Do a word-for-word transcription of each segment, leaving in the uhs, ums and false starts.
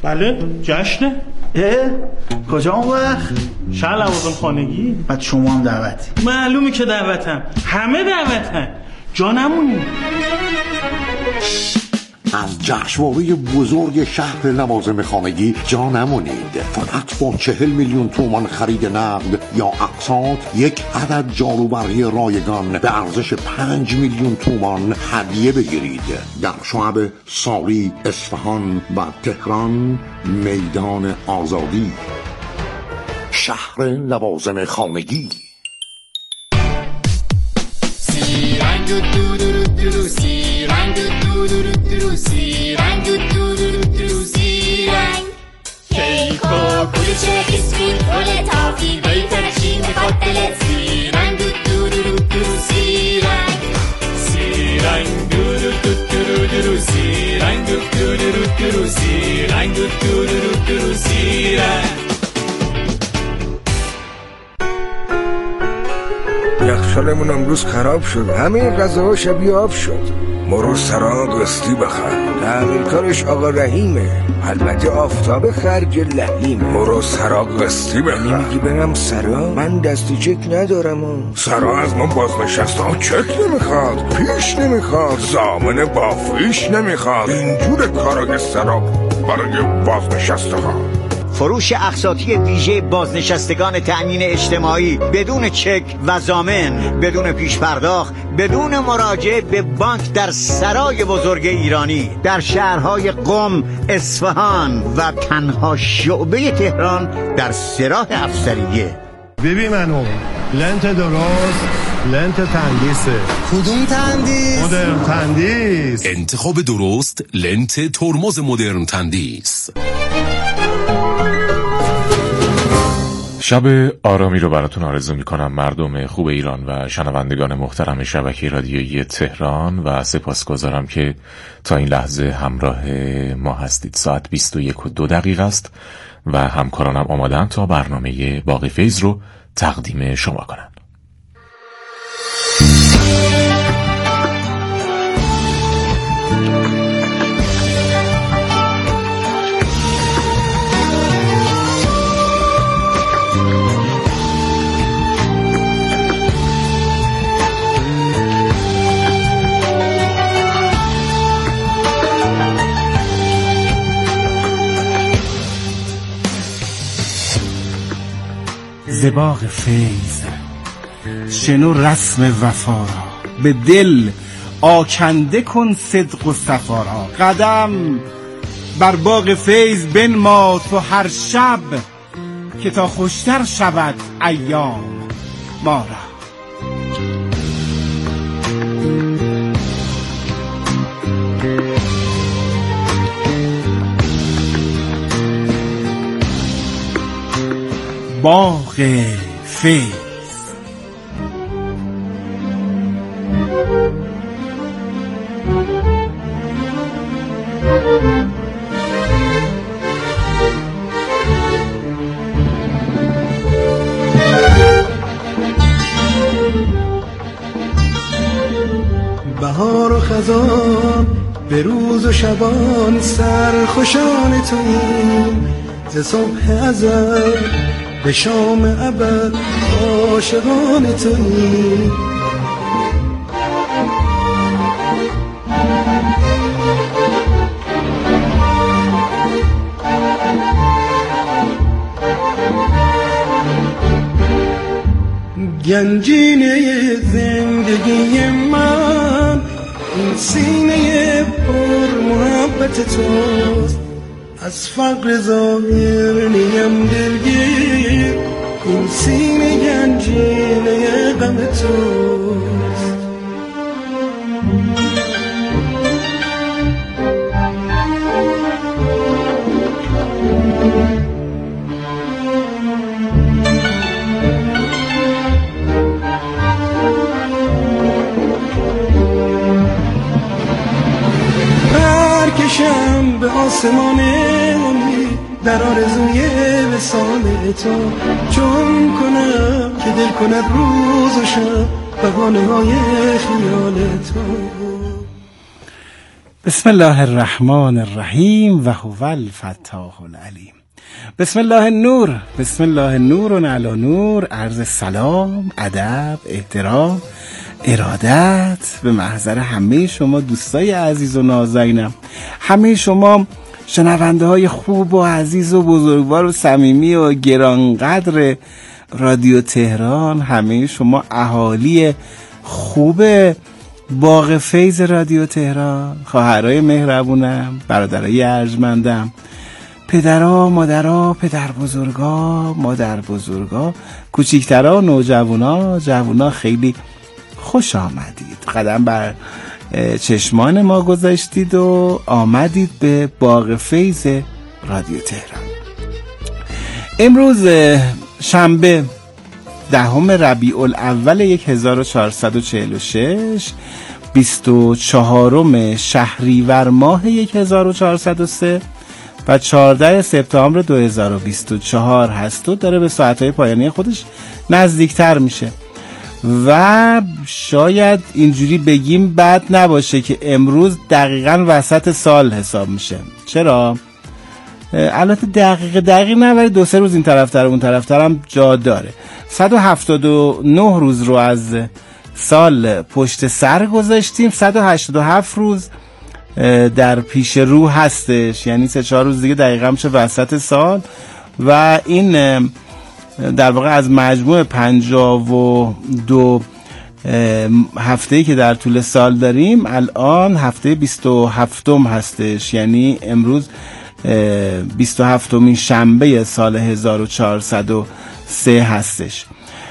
بله جشنه. اه کجا اون وقت؟ شهر لوازم خانگی. بعد شما هم دعوتی؟ معلومی که دعوتم، همه دعوتن، جا نمونی. از جشنواره بزرگ شهر لوازم خانگی جا نمونید. فقط با چهل میلیون تومان خرید نقد یا اقساط یک عدد جاروبرقی رایگان به ارزش پنج میلیون تومان هدیه بگیرید. در شعب ساری، اصفهان و تهران میدان آزادی. شهر لوازم خانگی. سی رنگ دو دو دو دو سی رنگ دو دو دو دو سی رنگ دو دو دو دو سی رنگ کیک و کلوچه بیسکویت رول تافی ویتر چی میخواد دلت سی رنگ دو دو دو دو سی رنگ سی رنگ دو دو دو دو دو سی رنگ دو دو دو دو سی رنگ دو دو دو دو سی رنگ. یخچالمون امروز خراب شد، همه غذاها شبیه آب شد. مرو سراغ قسطی بخر، تعمیرکارش آقا رحیمه، البته آفتاب خرج لحیمه. مرو سراغ قسطی بخر. میگی برم سراغ؟ من دستی چک ندارم. و سراغ از ما بازنشسته ها چک نمیخواد، پیش نمیخواد، ضامن بافیش نمیخواد. اینجور کارا سراغ برای بازنشسته ها. فروش اقساطی ویژه بازنشستگان تأمین اجتماعی بدون چک و ضامن، بدون پیش پرداخت، بدون مراجعه به بانک در سرای بزرگ ایرانی در شهرهای قم، اصفهان و تنها شعبه تهران در سراح افسریه. ببین منو لنت درست، لنت تندیسه. کدوم تندیس؟ مدرن تندیس. انتخاب درست، لنت ترمز مدرن تندیس. شب آرامی رو براتون آرزو میکنم مردم خوب ایران و شنوندگان محترم شبکه رادیویی تهران و سپاسگزارم که تا این لحظه همراه ما هستید. ساعت بیست و یک و دو دقیقه است و همکارانم آمادن تا برنامه باقی فیض رو تقدیم شما کنن. ز باغ فیض شنو رسم وفا را، به دل آکنده کن صدق و صفا را. قدم بر باغ فیض بنما تو هر شب، که تا خوشتر شود ایام ما را. باغ فیض. بهار و خزان به روز و شبان سرخوشان توییم، ز صبح ازل به شام ابد عاشقان توییم. گنجینه زندگی من این سینه پر محبت توست، از فقر ظاهر نیم دلگیر، این سینه گنجینه غم توست. برکشم به آسمان امید در آرزوی وصال تو، چون کنم که دل کند روز و شب بهانه های خیال تو. بسم الله الرحمن الرحیم و هو الفتاح العلیم. بسم الله النور، بسم الله نور علی نور. عرض سلام، ادب، احترام، ارادت به محضر همه شما دوستای عزیز و نازنینم، همه شما شنونده های خوب و عزیز و بزرگوار و صمیمی و گرانقدر رادیو تهران، همه شما اهالی خوب باغ فیض رادیو تهران، خواهرای مهربونم، برادرای ارجمندم، پدرها، مادرها، پدر بزرگا، مادر بزرگا، کوچیکترها، نوجوانا، جوانا، خیلی خوش آمدید. قدم بر چشمان ما گذاشتید و آمدید به باغ فیض رادیو تهران. امروز شنبه دهم ربیع الاول هزار و چهارصد و چهل و شش، بیست و چهارم شهریور ماه هزار و چهارصد و سه و چهاردهم سپتامبر دو هزار و بیست و چهار هست و داره به ساعتهای پایانی خودش نزدیکتر میشه و شاید اینجوری بگیم بد نباشه که امروز دقیقاً وسط سال حساب میشه. چرا؟ البته دقیقه دقیق نه، ولی دو سه روز این طرفتر اون طرفتر هم جا داره. صد و هفتاد و نه روز رو از سال پشت سر گذاشتیم، صد و هشتاد و هفت روز در پیش رو هستش، یعنی سه چهار روز دیگه دقیقا میشه وسط سال و این در واقع از مجموع پنجاه و دو هفته‌ای که در طول سال داریم الان هفته بیست و هفتم هستش، یعنی امروز بیست و هفتمین شنبه سال هزار و چهارصد و سه هستش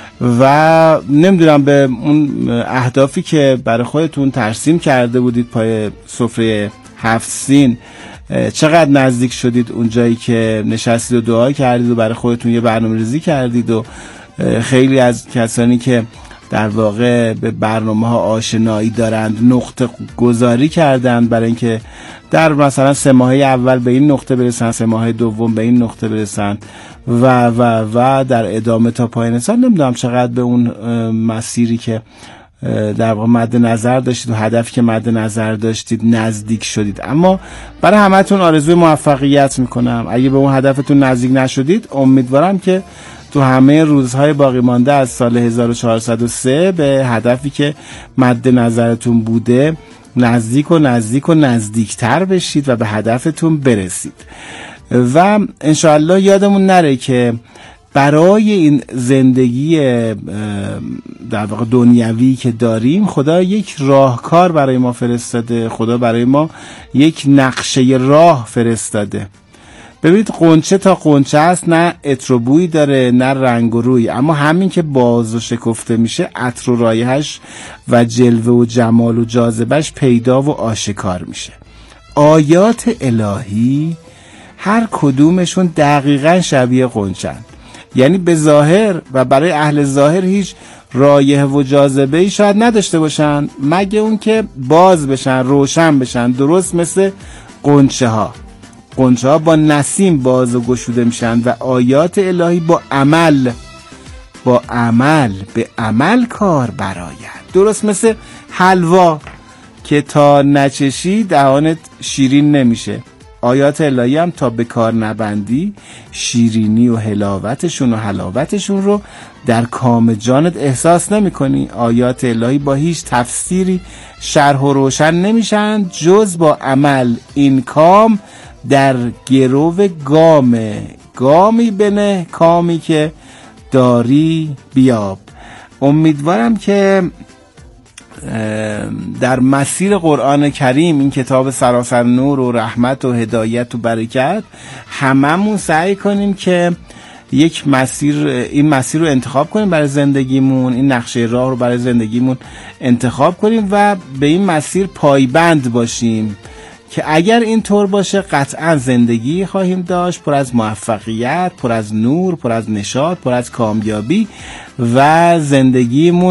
و نمیدونم به اون اهدافی که برای خودتون ترسیم کرده بودید پای سفره هفت سین چقدر نزدیک شدید، اون جایی که نشستید و دعا کردید و برای خودتون یه برنامه‌ریزی کردید و خیلی از کسانی که در واقع به برنامه ها آشنایی دارند نقطه گذاری کردند برای اینکه در مثلا سه ماهه اول به این نقطه برسن، سه ماهه دوم به این نقطه برسن و و و در ادامه تا پایان سال. نمیدونم چقدر به اون مسیری که در واقع مد نظر داشتید و هدفی که مد نظر داشتید نزدیک شدید، اما برای همتون آرزوی موفقیت میکنم. اگه به اون هدفتون نزدیک نشدید امیدوارم که تو همه روزهای باقی مانده از سال هزار و چهارصد و سه به هدفی که مد نظرتون بوده نزدیک و نزدیک و نزدیکتر بشید و به هدفتون برسید و انشاءالله یادمون نره که برای این زندگی در واقع دنیوی که داریم خدا یک راهکار برای ما فرستاده، خدا برای ما یک نقشه راه فرستاده. ببینید قنچه تا قنچه است، نه عطر و بوی داره نه رنگ و روی، اما همین که باز و شکفته میشه عطر و رایحش و جلوه و جمال و جاذبهش پیدا و آشکار میشه. آیات الهی هر کدومشون دقیقاً شبیه قنچه‌ن، یعنی به ظاهر و برای اهل ظاهر هیچ رایحه و جاذبه‌ای شاید نداشته باشن مگه اون که باز بشن، روشن بشن، درست مثل قنچه ها. قنچه ها با نسیم باز و گشوده میشن و آیات الهی با عمل با عمل به عمل کار برآید، درست مثل حلوا که تا نچشی دهانت شیرین نمیشه. آیات الهی هم تا به کار نبندی شیرینی و حلاوتشون و حلاوتشون رو در کام جانت احساس نمی کنی. آیات الهی با هیچ تفسیری شرح و روشن نمیشن جز با عمل. این کام در گرو گامه، گامی بنه کامی که داری بیاب. امیدوارم که در مسیر قرآن کریم، این کتاب سراسر نور و رحمت و هدایت و برکت، هممون سعی کنیم که یک مسیر این مسیر رو انتخاب کنیم برای زندگیمون، این نقشه راه رو برای زندگیمون انتخاب کنیم و به این مسیر پایبند باشیم که اگر این طور باشه قطعا زندگی خواهیم داشت پر از موفقیت، پر از نور، پر از نشاط، پر از کامیابی و زندگیمون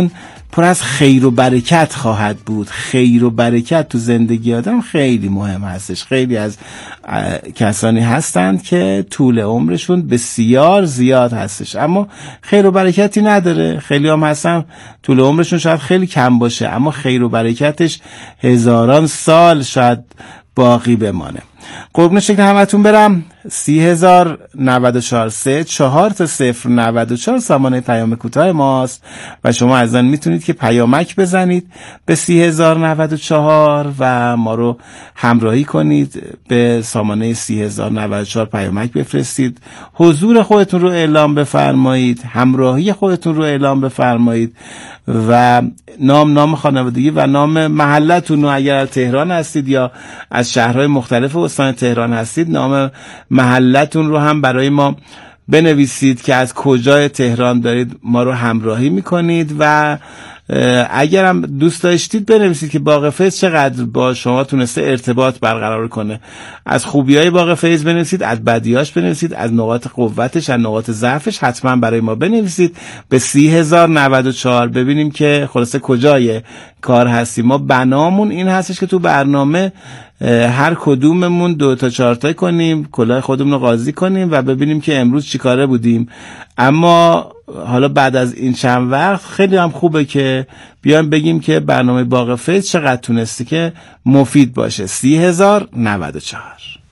پر از خیر و برکت خواهد بود. خیر و برکت تو زندگی آدم خیلی مهم هستش. خیلی از کسانی هستند که طول عمرشون بسیار زیاد هستش اما خیر و برکتی نداره. خیلی هم هستن طول عمرشون شاید خیلی کم باشه اما خیر و برکتش هزاران سال شاید باقی بمانه. قربون شکل همتون برم. سی هزار نود و چهار سه چهار تا صفر نود و چهار سامانه پیام کوتاه ماست و شما از آن میتونید که پیامک بزنید به سی هزار نود و چهار و ما رو همراهی کنید. به سامانه سی هزار نود و چهار پیامک بفرستید، حضور خودتون رو اعلام بفرمایید، همراهی خودتون رو اعلام بفرمایید و نام نام خانوادگی و نام محلتون رو، اگر از تهران هستید یا از شهرهای مختلف استان تهران هستید، نام محلتون رو هم برای ما بنویسید که از کجای تهران دارید ما رو همراهی میکنید و اگر هم دوست داشتید بنویسید که باغ فیض چقدر با شما تونسته ارتباط برقرار کنه. از خوبیای باغ فیض بنویسید، از بدیاش بنویسید، از نقاط قوتش، از نقاط ضعفش حتما برای ما بنویسید به سی هزار نود و چهار ببینیم که خلاصه کجای کار هستیم. ما بنامون این هستش که تو برنامه هر کدوممون دو تا چهار تا کنیم، کلاه خودمون رو قاضی کنیم و ببینیم که امروز چی کاره بودیم. اما حالا بعد از این چند وقت خیلی هم خوبه که بیایم بگیم که برنامه باغ فیض چقدر تونستی که مفید باشه. سی هزار نود و چهار.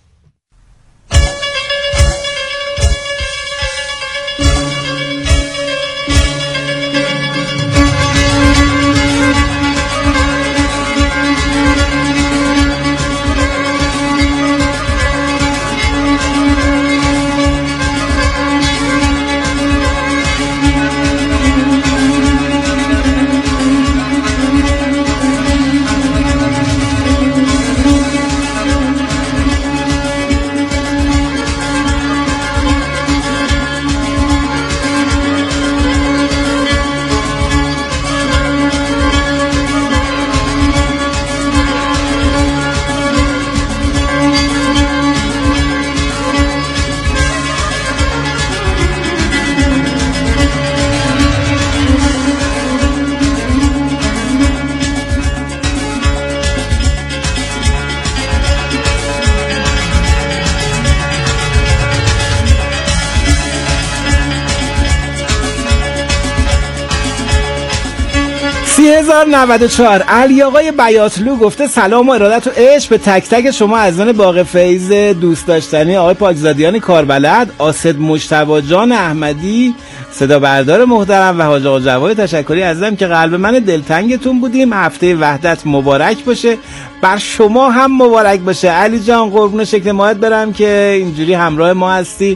سی هزار نود و چهار. علی آقای بیاتلو گفته سلام و ارادت و عشق به تک تک شما عزیزان باغ فیض دوست داشتنی، آقای پاکزادیان کاربلد، آسد مجتبی جان احمدی صدا بردار محترم و حاج آقا جواد تشکری عزیزم که قلب من دلتنگتون بودیم. هفته وحدت مبارک باشه، بر شما هم مبارک باشه. علی جان قربون شکل ماهت برم که اینجوری همراه ما هستی.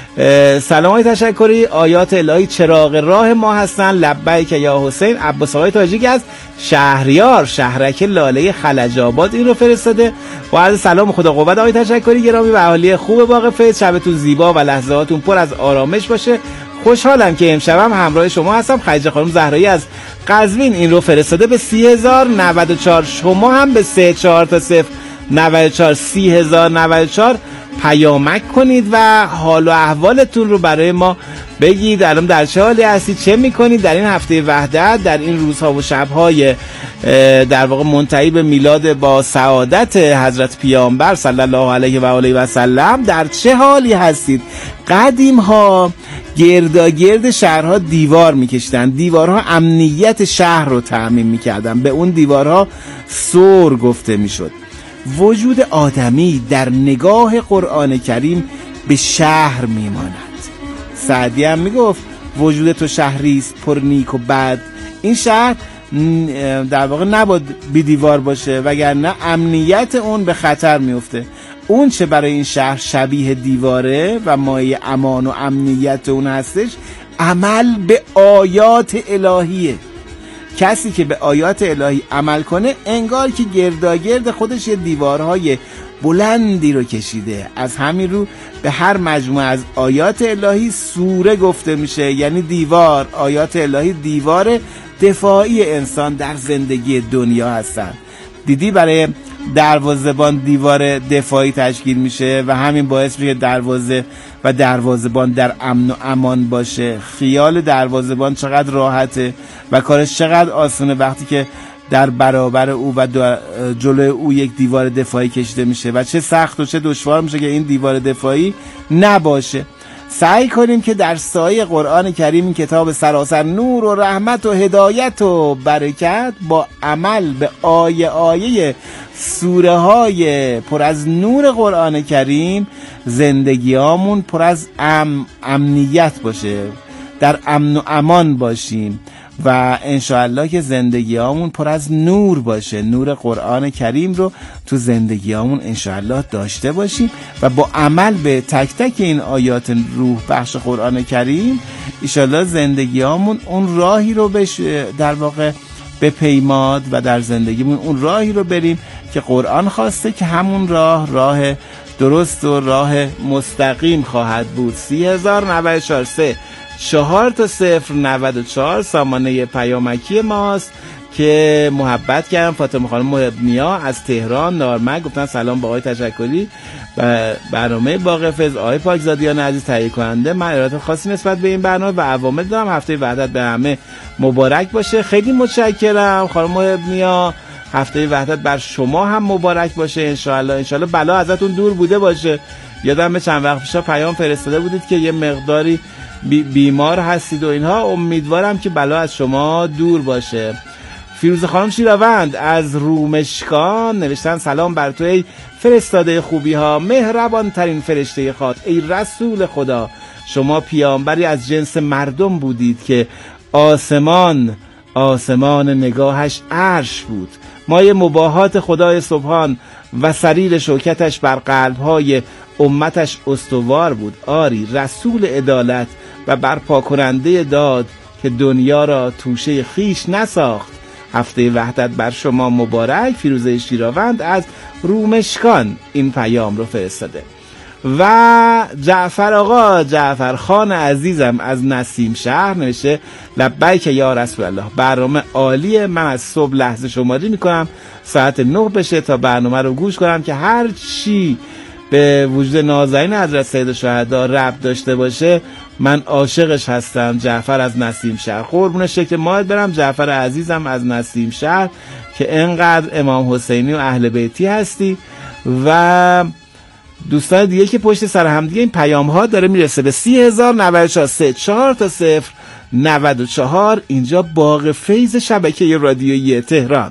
سلام های تشکری، آیات الهی چراغ راه ما هستن. لبیک یا حسین. عباس آقای تاجیک از شهریار شهرک لاله خلج آباد این رو فرستاده. با عرض سلام خدا قوت آقای تشکری گرامی و اهالی خوب باغ فیض، شبتون زیبا و لحظاتون پر از آرامش باشه. خوشحالم که امشبم همراه شما هستم. خدیجه خانم زهرایی از قزوین این رو فرستاده به سی هزار نود و چهار. شما هم به سه چهار تا صفر نود و چهار سی هزار نود و چهار پیامک کنید و حال و احوالتون رو برای ما بگید. الان در چه حالی هستید، چه میکنید در این هفته وحدت، در این روزها و شبهای در واقع منتهی به میلاد با سعادت حضرت پیامبر صلی الله علیه و آله و سلم، در چه حالی هستید؟ قدیم ها گرداگرد شهرها دیوار میکشتن، دیوارها امنیت شهر رو تأمین میکردن، به اون دیوارها سور گفته میشد. وجود آدمی در نگاه قرآن کریم به شهر میماند. سعدی هم میگفت وجود تو شهریست پر نیک و بد. این شهر در واقع نباید بی دیوار باشه وگرنه امنیت اون به خطر میفته. اون چه برای این شهر شبیه دیواره و مایه امان و امنیت اون هستش، عمل به آیات الهیه. کسی که به آیات الهی عمل کنه انگار که گرداگرد خودش یه دیوارهای بلندی رو کشیده. از همین رو به هر مجموعه از آیات الهی سوره گفته میشه، یعنی دیوار. آیات الهی دیوار دفاعی انسان در زندگی دنیا هستن. دیدی برای دروازه‌بان دیوار دفاعی تشکیل میشه و همین باعث میشه دروازه و دروازه‌بان در امن و امان باشه. خیال دروازه‌بان چقدر راحته و کارش چقدر آسونه وقتی که در برابر او و جلوی او یک دیوار دفاعی کشیده میشه و چه سخت و چه دشوار میشه که این دیوار دفاعی نباشه. سعی کنیم که در سایه قرآن کریم، این کتاب سراسر نور و رحمت و هدایت و برکت، با عمل به آیه آیه سوره های پر از نور قرآن کریم زندگیامون پر از ام، امنیت باشه، در امن و امان باشیم و انشاءالله که زندگیامون پر از نور باشه، نور قرآن کریم رو تو زندگیامون انشاءالله داشته باشیم و با عمل به تک تک این آیات روح بخش قرآن کریم انشاءالله زندگیامون اون راهی رو بش در واقع به پیماد و در زندگیمون اون راهی رو بریم که قرآن خواسته که همون راه راه درست و راه مستقیم خواهد بود. سی هزار نود و چهار سه چهار تا صفر نود و چهار سامانه پیامکی ماست که محبت کردم. فاطمه خانم محبنیا از تهران نارمک گفتن سلام با آقای تشکری و برنامه باقفز. آقای پاکزادیان عزیز تهیه کننده، من ارادت خاصی نسبت به این برنامه و عوامل دارم. هفته وحدت به همه مبارک باشه. خیلی متشکرم خانم محبنیا. هفته وحدت بر شما هم مبارک باشه انشاءالله. انشاءالله بلا ازتون دور بوده باشه. یادم چند وقت پیش پیام فرستاده بودید که یه مقداری بی بیمار هستید و اینها. امیدوارم که بلا از شما دور باشه. فیروزه خانم شیراوند از رومشکان نوشتن سلام بر تو ای فرستاده خوبی ها، مهربان ترین فرشته خاک، ای رسول خدا. شما پیامبری از جنس مردم بودید که آسمان آسمان نگاهش عرش بود. مایه مباهات خدای سبحان و سریر شوکتش بر قلبهای امتش استوار بود. آری رسول عدالت و برپا کننده داد که دنیا را توشه خیش نساخت. هفته وحدت بر شما مبارک. فیروزه شیراوند از رومشکان این پیام رو فرستاده. و جعفر آقا جعفر خان عزیزم از نسیم شهر نوشته لبیک یا رسول الله، برنامه عالیه. من از صبح لحظه شماری میکنم ساعت نه بشه تا برنامه رو گوش کنم که هر چی به وجود نازنین حضرت سید الشهدا ربط داشته باشه من عاشقش هستم. جعفر از نسیم شهر، قربون شکل ماهت برم جعفر عزیزم از نسیم شهر که انقدر امام حسینی و اهل بیتی هستی. و دوستان دیگه که پشت سر هم دیگه این پیام ها داره میرسه به سی هزار نود و چهار سه چهار تا صفر نود و چهار. اینجا باغ فیض شبکه رادیویی تهران.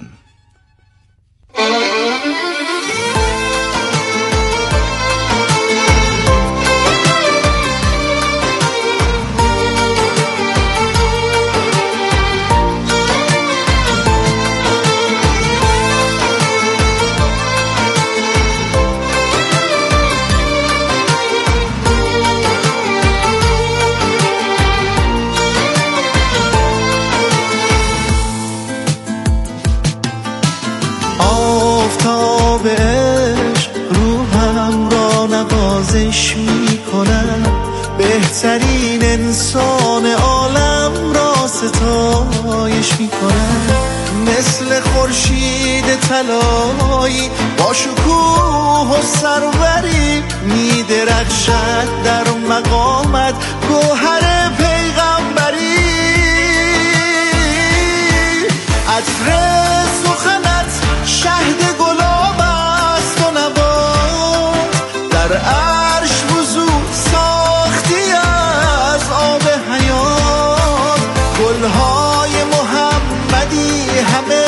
بهترین انسان عالم را ستایش میکنم، مثل خورشید طلایی با شکوه و سروری میدرخشد در مقامت گوهر پیغمبری. عطر سخنت شهد گلاب است و نبات، در عرش وضو ساختی از آب حیات. گلهای محمدی همه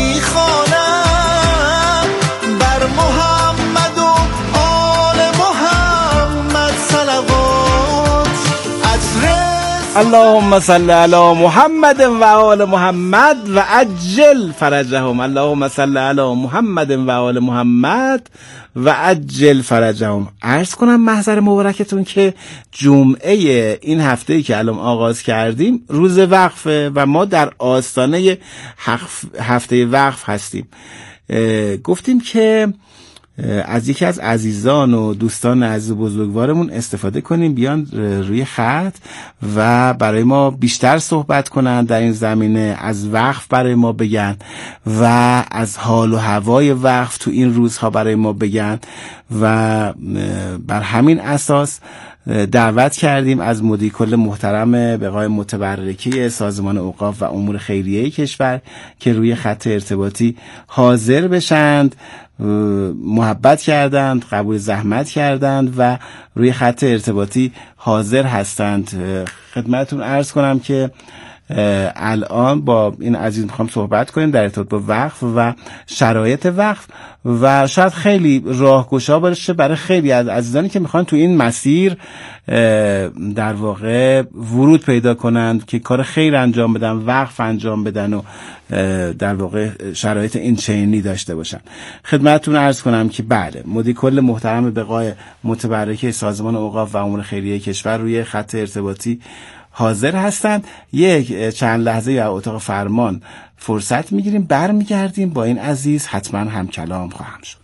میخوانند بر محمد و آل محمد صلوات. عطر اللهم صل علی محمد و آل محمد و عجل فرجهم. اللهم صل علی محمد و آل محمد و عجل فرجهم. عرض کنم محضر مبارکتون که جمعه این هفته‌ای که الان آغاز کردیم روز وقفه و ما در آستانه هفته وقف هستیم. گفتیم که از یکی از عزیزان و دوستان عزیز و بزرگوارمون استفاده کنیم بیان روی خط و برای ما بیشتر صحبت کنن در این زمینه، از وقف برای ما بگن و از حال و هوای وقف تو این روزها برای ما بگن و بر همین اساس دعوت کردیم از مدیر کل محترم بقای متبرکی سازمان اوقاف و امور خیریه کشور که روی خط ارتباطی حاضر بشند. محبت کردند، قبول زحمت کردند و روی خط ارتباطی حاضر هستند. خدمتتون عرض کنم که الان با این عزیز میخوام صحبت کنیم در ارتباط با وقف و شرایط وقف و شاید خیلی راهگشا باشه برای خیلی از عزیزانی که میخوان تو این مسیر در واقع ورود پیدا کنند که کار خیر انجام بدن، وقف انجام بدن و در واقع شرایط این چنینی داشته باشن. خدمتتون عرض کنم که بله، مدیر کل محترم بقای متبرک سازمان اوقاف و امور خیریه کشور روی خط ارتباطی حاضر هستند. یک چند لحظه یا اتاق فرمان فرصت میگیریم، برمیگردیم با این عزیز حتما هم کلام خواهم شد.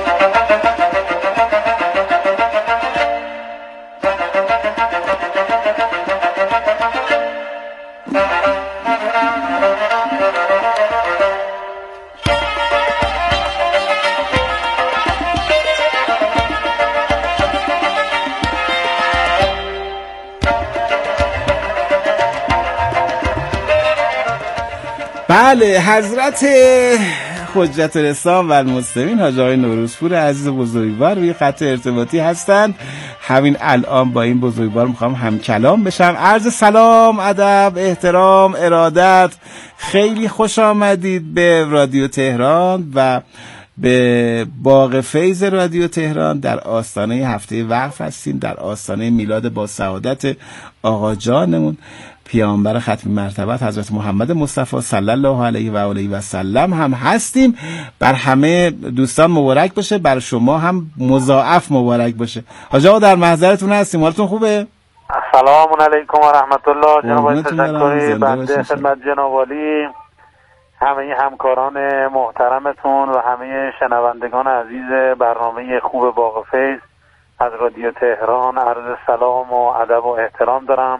بله، حضرت حجت الاسلام و المسلمین حاج آقای نوروزپور عزیز بزرگوار روی خط ارتباطی هستند. همین الان با این بزرگوار میخوام هم کلام بشم. عرض سلام، ادب، احترام، ارادت. خیلی خوش آمدید به رادیو تهران و به باغ فیض رادیو تهران. در آستانه هفته وقف هستیم، در آستانه میلاد با سعادت آقا جانمون پیامبر ختم مرتبت حضرت محمد مصطفی صلی الله علیه و آله و سلم هم هستیم. بر همه دوستان مبارک باشه، بر شما هم مضاعف مبارک باشه. حاج آقا در محضرتون هستیم، حالتون خوبه؟ سلام علیکم و رحمت الله. جناب تشکری بنده خدمت جناب عالی، همه همکاران محترمتون و همه شنوندگان عزیز برنامه خوب باغ فیض از رادیو تهران عرض سلام و ادب و احترام دارم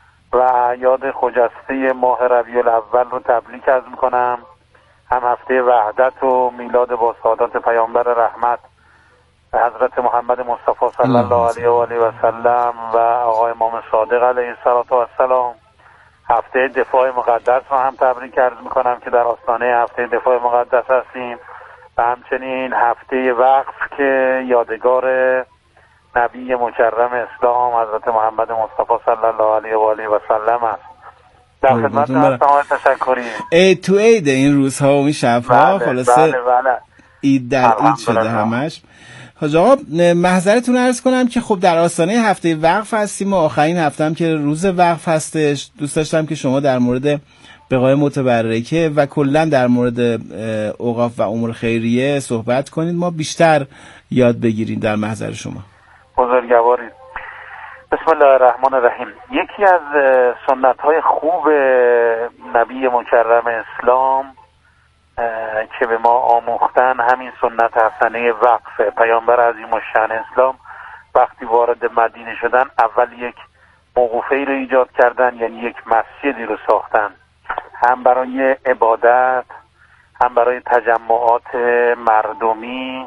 و یاد خجسته ماه ربیع الاول رو تبریک عرض میکنم. هم هفته وحدت و میلاد با سعادت پیامبر رحمت حضرت محمد مصطفی صلی الله علیه و آله و سلم و آقای امام صادق علیه السلام. هفته دفاع مقدس رو هم تبریک عرض میکنم که در آستانه هفته دفاع مقدس هستیم و همچنین هفته وقف که یادگار نبی مکرم اسلام حضرت محمد مصطفی صلی الله علیه و آله و سلم است. در خدمت هستم. تشکری. عید تو عید این روزها و این شبها خلاصه بله بله. عید در عید شده همش. حاج آقا محضرتون عرض کنم که خب در آستانه هفته وقف هستیم و آخرین هفته هم که روز وقف هستش. دوست داشتم که شما در مورد بقای متبرکه و کلا در مورد اوقاف و امور خیریه صحبت کنید، ما بیشتر یاد بگیریم در محضر شما. بزرگوارید. بسم الله الرحمن الرحیم. یکی از سنت های خوب نبی مکرم اسلام که به ما آموختن همین سنت حسنه وقف. پیامبر عظیم الشأن اسلام وقتی وارد مدینه شدن اول یک موقوفه‌ای رو ایجاد کردن، یعنی یک مسجدی رو ساختن، هم برای عبادت هم برای تجمعات مردمی.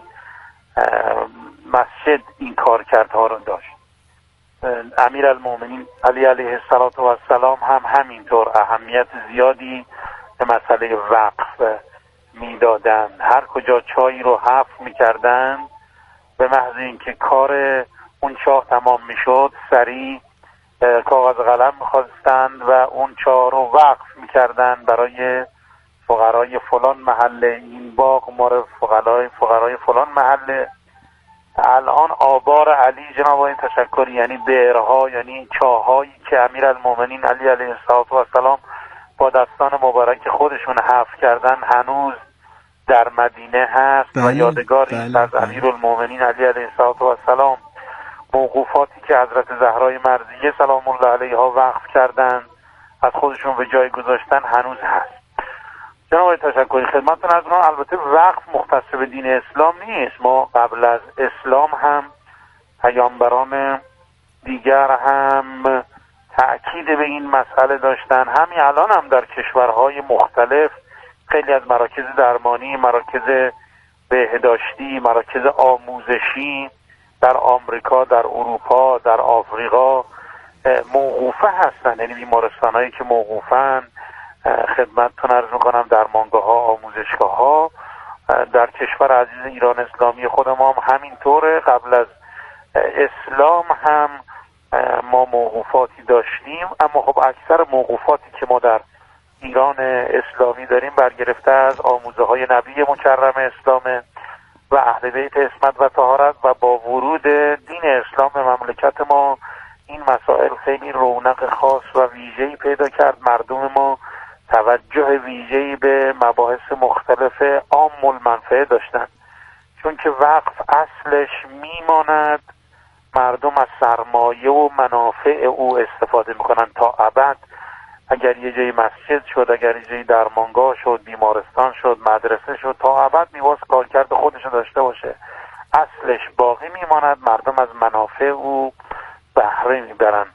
مسجد این کارکردها رو داشت. امیرالمومنین علی علیه السلام هم همینطور اهمیت زیادی به مسئله وقف میدادن. هر کجا چایی رو حفظ میکردن به محض اینکه کار اون چاه تمام میشد سریع کاغذ قلم میخواستند و اون چاه رو وقف میکردن برای فقرای فلان محله. این باغ مال فقرای فقرای فلان محله. الان آبار علی جناب این تشکر، یعنی بئرها، یعنی چاهایی که امیرالمومنین علی علیه السلام با دستان مبارک خودشون حفظ کردن هنوز در مدینه هست بله، و یادگاری بله، از بله. امیرالمومنین علی علیه السلام. موقوفاتی که حضرت زهرای مرضیه سلام الله علیها وقف کردن از خودشون به جای گذاشتن هنوز هست. جناب تشکری خدمتتون عرض کنم. البته وقف مختص به دین اسلام نیست. ما قبل از اسلام هم پیامبران دیگر هم تأکید به این مسئله داشتن. همین الان هم در کشورهای مختلف خیلی از مراکز درمانی، مراکز بهداشتی، مراکز آموزشی در آمریکا، در اروپا، در آفریقا موقوفه هستن، یعنی بیمارستانهایی که موقوفن. خدمتتون عرض میکنم درمانگاه ها، آموزشگاه ها در کشور عزیز ایران اسلامی خود ما هم همینطوره. قبل از اسلام هم ما موقوفاتی داشتیم، اما خب اکثر موقوفاتی که ما در ایران اسلامی داریم برگرفته از آموزه های نبی مکرم اسلام و اهل بیت عصمت و طهارت، و با ورود دین اسلام به مملکت ما این مسائل خیلی رونق خاص و ویژه‌ای پیدا کرد. مردم ما توجه ویژه‌ای به مباحث مختلف عام المنفعه داشتن، چون که وقف اصلش میماند مردم از سرمایه و منافع او استفاده میکنن تا ابد. اگر یه جایی مسجد شد، اگر یه جایی درمانگاه شد، بیمارستان شد، مدرسه شد، تا ابد میواز کارکرد خودش داشته باشه. اصلش باقی میماند، مردم از منافع او بهره میبرن.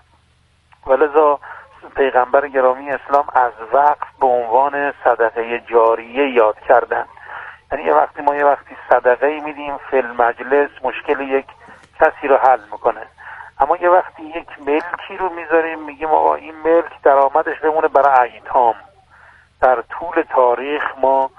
ولذا پیغمبر گرامی اسلام از وقف به عنوان صدقه جاریه یاد کردن. یعنی یه وقتی ما یه وقتی صدقه میدیم فی المجلس مشکل یک کسی رو حل میکنه، اما یه وقتی یک ملکی رو میذاریم میگیم آقا این ملک درآمدش بمونه برای ایتام. در طول تاریخ ما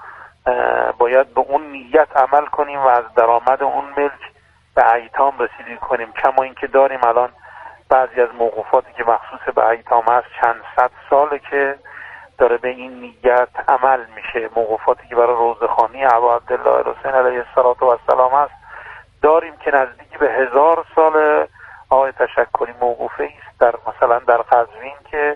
باید به اون نیت عمل کنیم و از درآمد اون ملک به ایتام رسیدگی کنیم. کما اینکه داریم الان بعضی از موقوفاتی که مخصوص به ایتام هست چند صد ساله که داره به این نیت عمل میشه. موقوفاتی که برای روزخوانی ابا عبدالله الحسین علیه السلام هست داریم که نزدیک به هزار سال آقای تشکری موقوفه است. در مثلا در قزوین که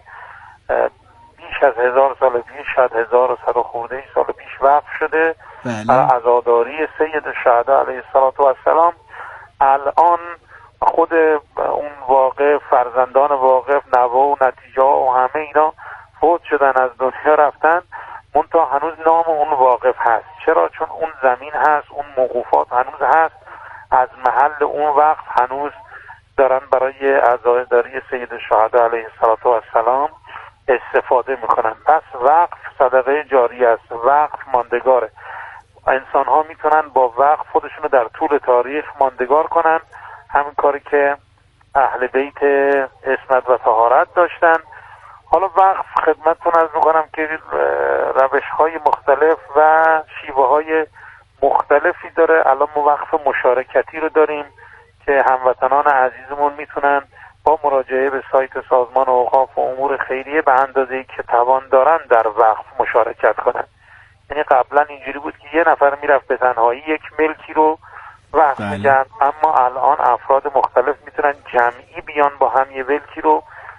بیش از هزار سال پیش، شاید هزار و صد خورده سال پیش وقف شده برای عزاداری سید الشهدا علیه السلام. الان خود اون واقع، فرزندان واقف، نوه و نتیجه و همه اینا فوت شدن، از دنیا رفتن، منتها هنوز نام اون واقف هست. چرا؟ چون اون زمین هست، اون موقوفات هنوز هست، از محل اون وقف هنوز دارن برای عزاداری سید الشهدا علیه السلام استفاده میکنن. پس وقف صدقه جاری است، وقف ماندگاره. انسان ها میتونن با وقف خودشونو در طول تاریخ ماندگار کنن، همین کاری که اهل بیت عصمت و طهارت داشتن. حالا وقف خدمتتون عرض میکنم که روش های مختلف و شیوه های مختلفی داره. الان ما وقف مشارکتی رو داریم که هموطنان عزیزمون میتونن با مراجعه به سایت سازمان اوقاف و امور خیریه به اندازه‌ای که توان دارن در وقف مشارکت کنن. یعنی قبلا اینجوری بود که یه نفر میرفت به تنهایی یک ملکی رو وقف می‌کرد، اما الان افراد مختلف میتونن جمعی بیان با هم یه ملکی رو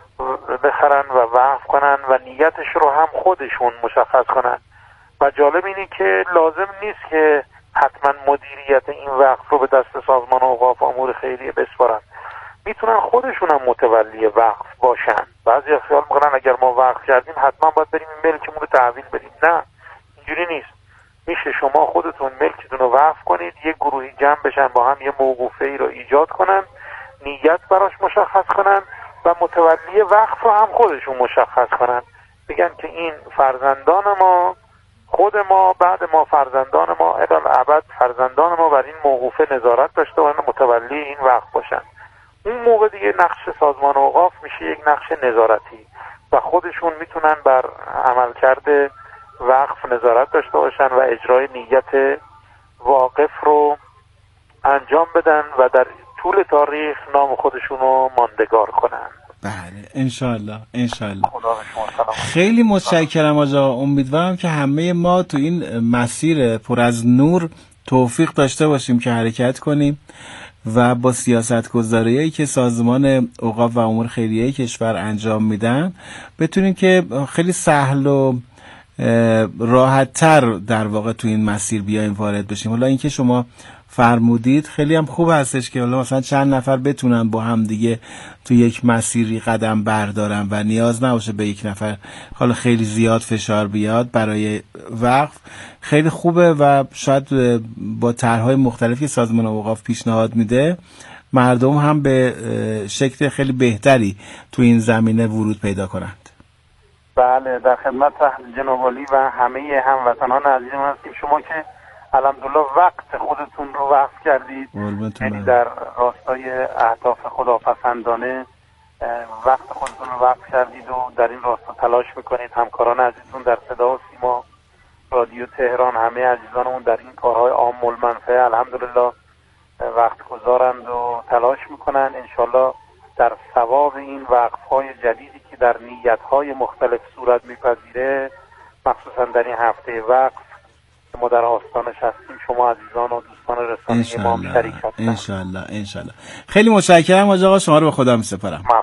بخرن و وقف کنن و نیتش رو هم خودشون مشخص کنن. و جالب اینه که لازم نیست که حتما مدیریت این وقف رو به دست سازمان اوقاف و امور خیریه بسپارن، میتونن خودشون هم متولی وقف باشن. بعضی خیال میکنن اگر ما وقف کردیم حتما باید بریم این ملکمون رو تحویل بدیم. نه، اینجوری نیست. میشه شما خودتون ملکتون رو وقف کنید، یه گروهی جمع بشن با هم یه موقوفه ای رو ایجاد کنن، نیت براش مشخص کنن و متولی وقف رو هم خودشون مشخص کنن، بگن که این فرزندان ما، خود ما، بعد ما فرزندان ما، الالعبد فرزندان ما بر این موقوفه نظارت داشته باشن، متولی این وقف باشن. اون موقع دیگه نقش سازمان اوقاف میشه یک نقش نظارتی و خودشون میتونن بر عملکرد وقف نظارت داشته باشن و اجرای نیت واقف رو انجام بدن و در طول تاریخ نام خودشون رو ماندگار کنن. بله انشالله انشالله. خیلی متشکرم آقا. امیدوارم که همه ما تو این مسیر پر از نور توفیق داشته باشیم که حرکت کنیم و با سیاست گذاریایی که سازمان اوقاف و امور خیریه کشور انجام میدن بتونیم که خیلی سهل و راحت تر در واقع تو این مسیر بیایم وارد بشیم. حالا اینکه شما فرمودید خیلی هم خوب هستش که حالا مثلا چند نفر بتونن با هم دیگه تو یک مسیری قدم بردارن و نیاز نباشه به یک نفر حالا خیلی زیاد فشار بیاد برای وقف. خیلی خوبه و شاید با طرح‌های مختلفی که سازمان اوقاف پیشنهاد میده مردم هم به شکل خیلی بهتری تو این زمینه ورود پیدا کنند. بله، در خدمت جناب عالی و همه هموطنان عزیزم هستیم. شما که الحمدلله وقت خودتون رو وقف کردید، یعنی در راستای اهداف خداپسندانه وقت خودتون رو وقف کردید و در این راستا تلاش میکنید. همکاران عزیزتون در صدا و سیما، رادیو تهران، همه عزیزانمون در این کارهای عام المنفعه الحمدلله وقت گذارند و تلاش میکنن. انشالله در ثواب این وقفهای جدیدی که در نیتهای مختلف صورت میپذیره، مخصوصا در این هفته وقف ما در آستانش هستیم، شما عزیزان و دوستان رسانه ما شریک هستند. انشالله انشالله. خیلی متشکرم حاج آقا، شما رو به خدا میسپارم.